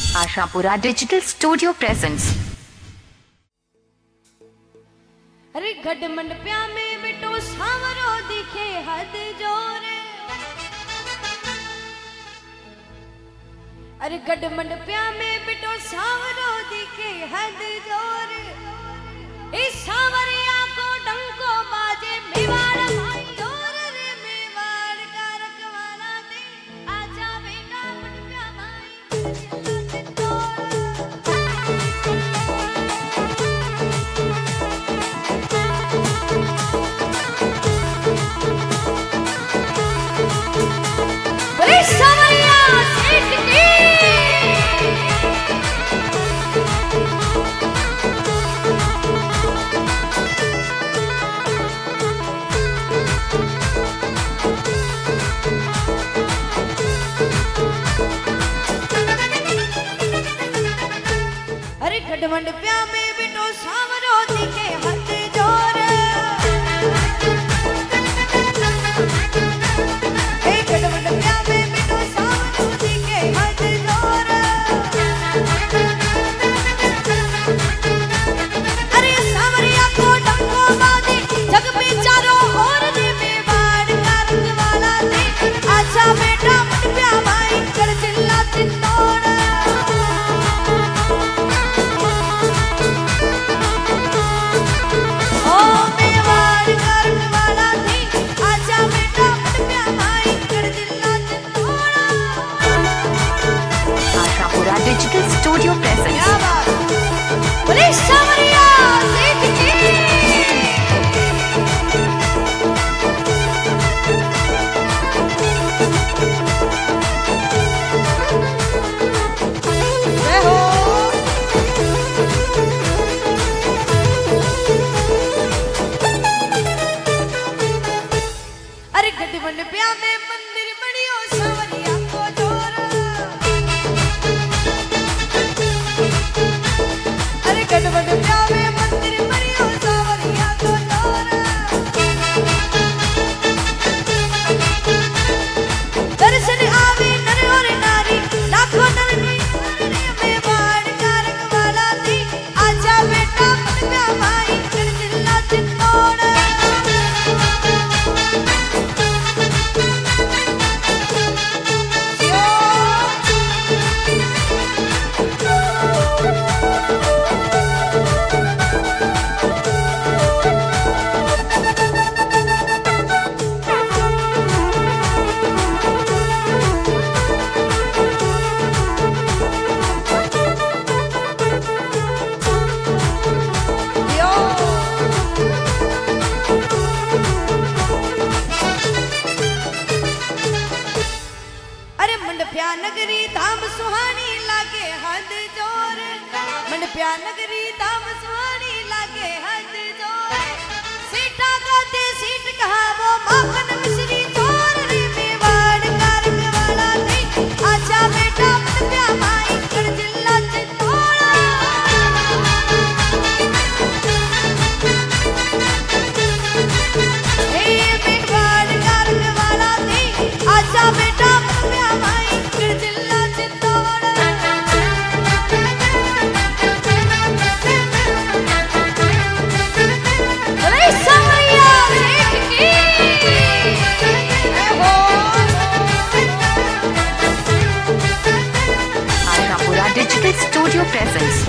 Ashapura digital studio presents. अरे गढ़ मंडप्या में बिटो सावरो दिखे हद जोर। अरे गढ़ मंडप्या में बिटो सावरो दिखे हद जोर। इस सावरिया को डंको बाजे मेवाड़ भाई और रे मेवाड़ का रखवाला दे आजा बेटा मंडप्या भाई। गढ़ मंडप्या में बिटो सावरो दिखे हद जोर। गढ़ मंडप्या में बिटो सावरो दिखे हद जोर। अरे सावरिया को डंको बाजे जग पे चारों ओर रे मेवाड़ का रखवाला दे आजा बेटा मंडप्या भाई कर चिल्ला चित्तौड़। Digital studio presents. अरे गढ़ मंडप्या में मंदिर बनियो सावरिया को जोर। अरे गढ़ मंडप्या में मंदिर बनियो सावरिया को जोर। दर्शन आवे नर और नारी लाखों नर मेवाड़ का रखवाला दे आजा बेटा मंडप्या भाई कर चिल्ला चित्तौड़। मंडप्या नगरी धाम सुहानी लागे हद जोर। मंडप्या नगरी धाम सुहानी लागे हद जोर। सीटा गाते सीट कहा वो माखन मिश्री चोर रे मेवाड़ का रखवाला दे आजा बेटा मंडप्या भाई कर चिल्ला चित्तौड़। मेवाड़ का रखवाला दे आजा बेटा मंडप्या भाई कर चिल्ला चित्तौड़। अरे सावरिया सेठ की हो। Ashapura digital studio presents.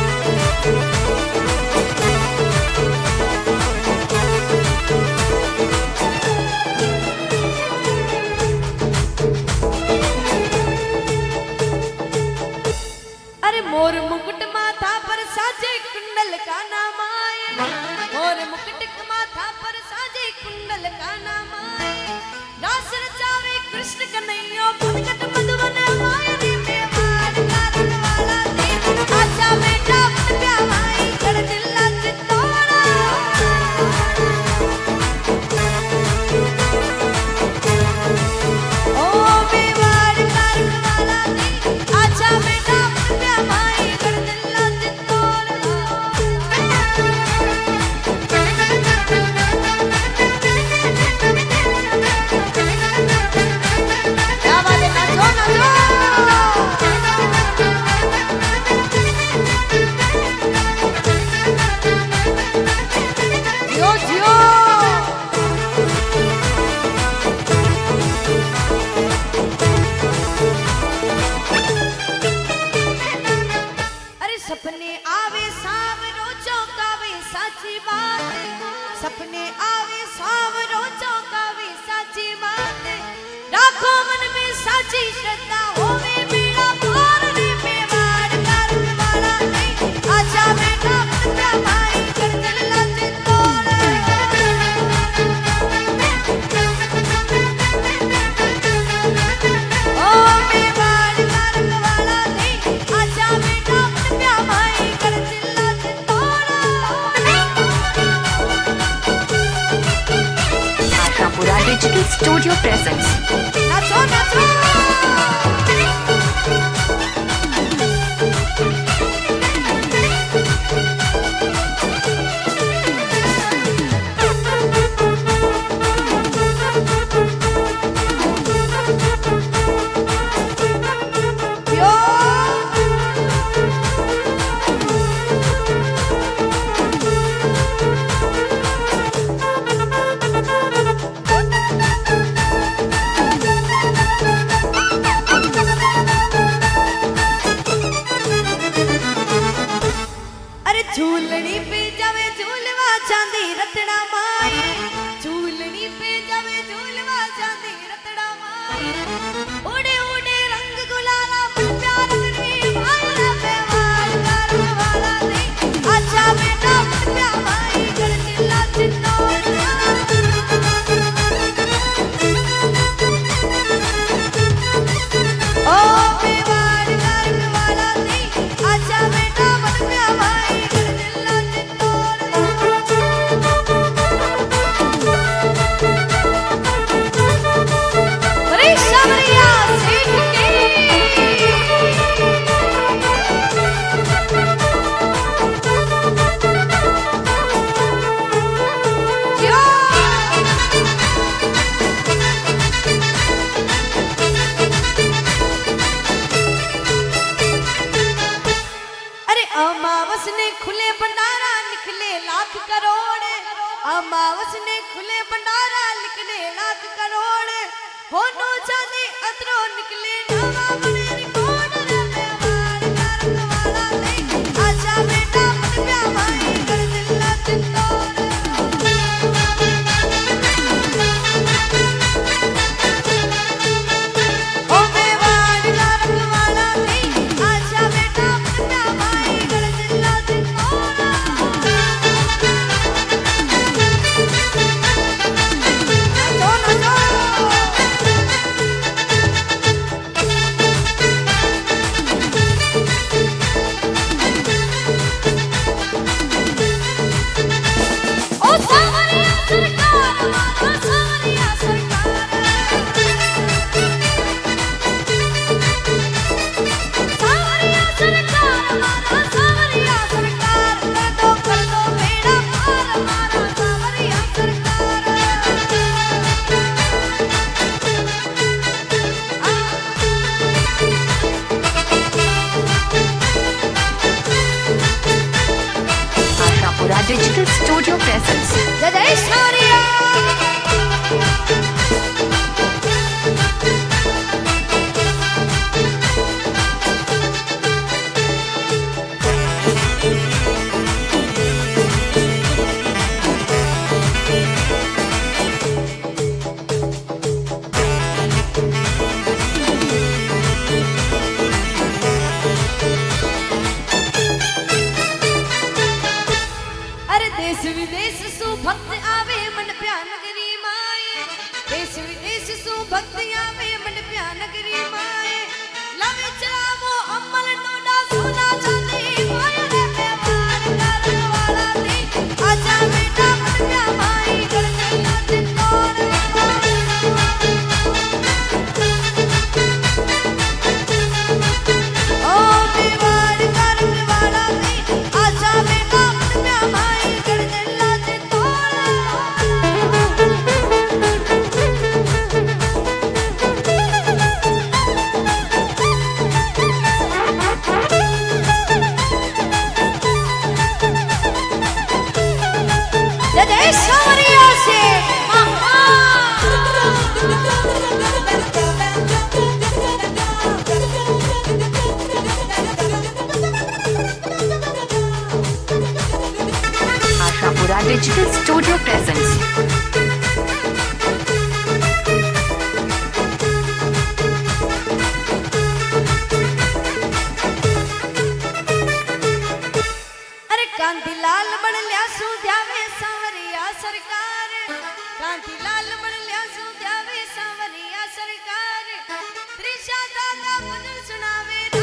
अरे मोर मुकुट माथा पर साजे कुंडल का नाम आए। मोर मुकुट माथा पर साजे कुंडल का नाम आए। रास रचावे कृष्ण कन्हैया भगत मधुबन आए रे मेवाड़ का रखवाला दे आजा बेटा मंडप्या भाई कर चिल्ला चित्तौड़। ओ मेवाड़ का रखवाला दे आजा बेटा मंडप्या भाई कर चिल्ला चित्तौड़। क्या बात है नाचो। साची श्रद्धा होवे बेड़ा पार रे मेवाड़ करन वाला नहीं आजा बेटा बंदा भाई कर दिल लाते तोड़ ओ मेवाड़ करन वाला नहीं आजा बेटा बंदा भाई कर दिल लाते तोड़ Ashapura Digital Studio presents नाचो नाचो यो अरे झूलनी पे जावे झूलवा चांदी रतड़ा माई झूलनी पे जावे झूलवा चांदी रतड़ा माई उड़े उड़े रंग गुलाला मन प्यार रे माया बेवार करन वाला नहीं आजा बेटा मन प्यार भाई कर दिला चिन्नोड़ ओ बेवार करन वाला नहीं आजा बेटा मन प्यार भाई कर दिला चिन्नोड़ अरे सावरिया सेठ के यो अरे अमावस ने खुले भंडारा निकले लाख करोड़ अमावस ने खुले भंडारा निकले लाख करोड़ होनो चांदी अतरो निकले नवा बने रिकॉर्ड रे मेवाड़ करन वाला नहीं आजा बेटा मन प्या भाई कर दिला चिन्नोड़ ओ मेवाड़ करन वाला नहीं आजा बेटा मन प्या भाई कर दिला चिन्नोड़ नाचो नाचो ओ सावरिया सरकार मारा सावरिया सरकार सावरिया सरकार मारा सावरिया सरकार कर दो बेड़ा पार मारा सावरिया सरकार Ashapura Digital Studio presents जय जय सावरिया अरे देश विदेश सु भक्त आवे मन प्या नगरी माए देश विदेश सु भक्त आवे मन प्या नगरी माए लावे चलावो अमल नोडा सोना चांदी माया रे मेवाड़ करन वाला नहीं आजा बेटा मन प्या भाई कर दिला चिन्नोड़ ओ मेवाड़ करन वाला नहीं आजा बेटा मन प्या भाई कर दिला चिन्नोड़ जय जय सावरिया से Ashapura Digital Studio presents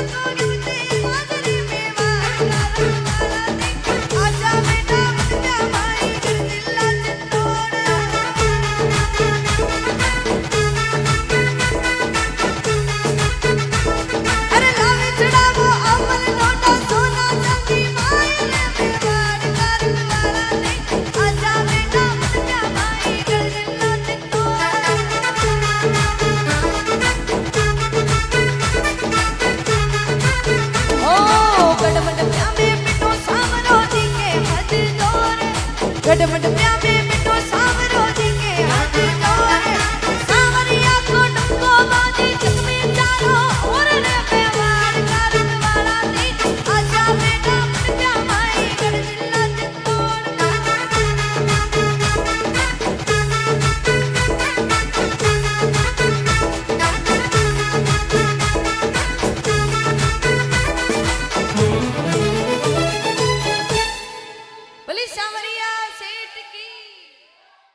गडमड